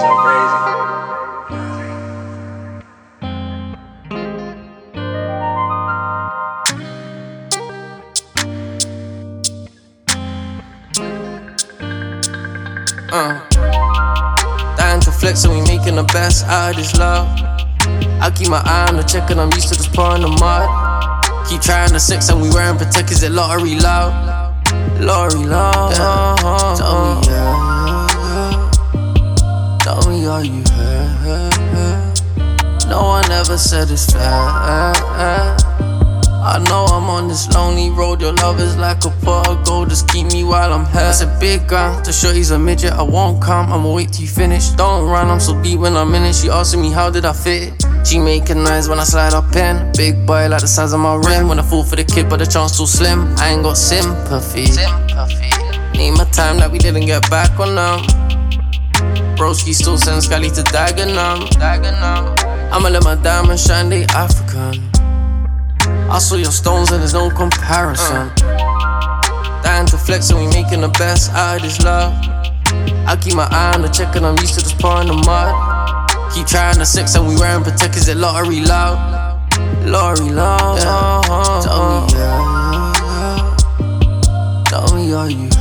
so crazy. Dying to flex and we making the best out of this love. I keep my eye on the check and I'm used to just pouring the mud. Keep trying the sex and we wearing protect, is it lottery love? Lottery love, yeah. Tell me yeah. Tell me are you hurt? No one ever said it's fair. I know I'm on this lonely road. Your love is like a pot of gold, just keep me while I'm here. That's a big gun, to show he's a midget. I won't come, I'ma wait till you finish. Don't run, I'm so deep when I'm in it. She asking me how did I fit. She making noise when I slide up in. Big boy like the size of my rim. When I fall for the kid but the chance too slim. I ain't got sympathy. Need my time that we didn't get back on them. Broski still sends Scally to Dagenham. I'ma let my diamonds shine, they African. I saw your stones and there's no comparison. Dying to flex and we making the best out of this love. I keep my eye on the check and I'm used to just pouring the mud. Keep trying the sex and we wearing protect, is it lottery love? Lottery love, yeah. Tell me yeah. Tell me are you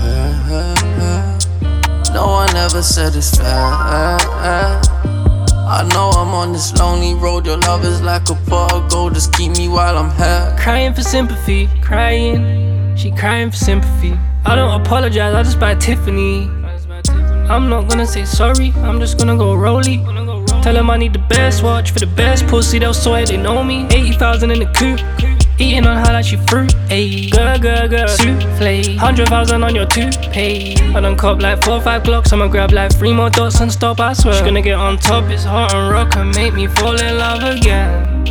hurt? No one ever said it's fair. I know I'm on this lonely road. Your love is like a pot of gold, just keep me while I'm here. Crying for sympathy, crying. She crying for sympathy. I don't apologize, I just buy Tiffany. I'm not gonna say sorry, I'm just gonna go rollie. Tell them I need the best watch for the best pussy, they'll swear they know me. 80,000 in the coupe, eating on her like she fruit. Ayy, girl, souffle. 100,000 on your toupee. I done cop like 4 or 5 Glocks, I'ma grab like 3 more dots and stop, I swear. She's gonna get on top, it's hot and rock and make me fall in love again.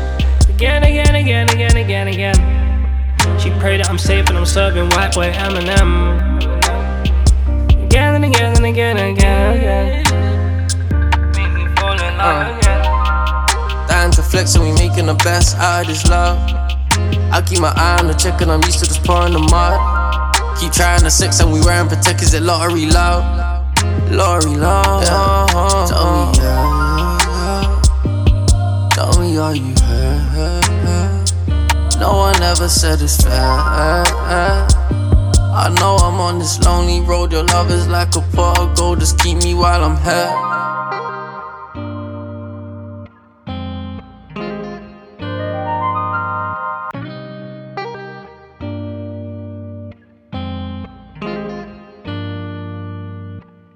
Again. She pray that I'm safe and I'm serving white boy Eminem. Again and again. Make me fall in love again. Dying to flex and we making the best out of this love. I keep my eye on the check and I'm used to just pouring the mud. Keep trying the sex and we wearing protect, is it lottery love? Lottery love, yeah. Tell me yeah. Tell me are you hurt? No one ever said it's fair. I know I'm on this lonely road. Your love is like a pot of gold, just keep me while I'm here.